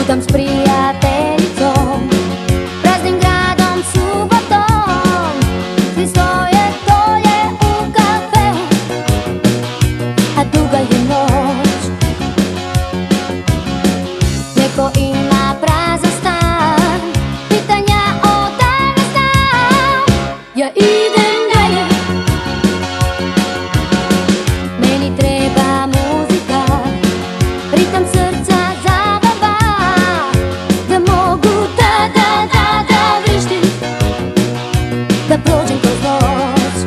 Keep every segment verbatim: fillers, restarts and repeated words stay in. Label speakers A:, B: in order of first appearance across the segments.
A: Putam s prijateljicom, praznim gradom, subotom. Svi stoje dolje u kafeu, a duga je noć. Neko ima prazan stan, pitanja odavno znam. Ja idem dalje, meni treba muzika, ritam srca, zabava, da mogu da, da, da, da vrištim, da prođem kroz noć.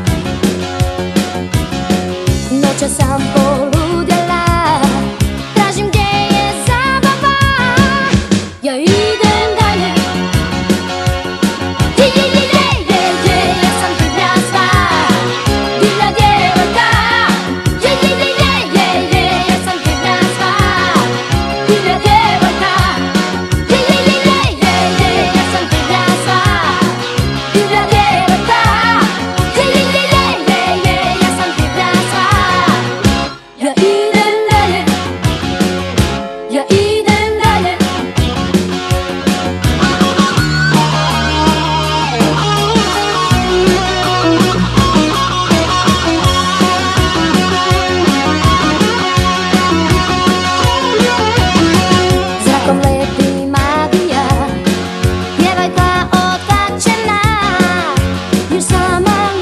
A: Noća sam poludjela, tražim gdje je zabava. Ja idem dalje, je, je, je, je, je, je, ja sam divlja sva, divlja djevojka. Je, je, je, je, je, je, ja sam divlja sva, divlja djevojka. Je, je, je, je, je, je, ja sam divlja sva, divlja djevojka. Je, je, je, je, je, je, ja sam divlja sva. Ja idem dalje, ja idem dalje. Zrakom leti magija, djevojka otkačena, još sama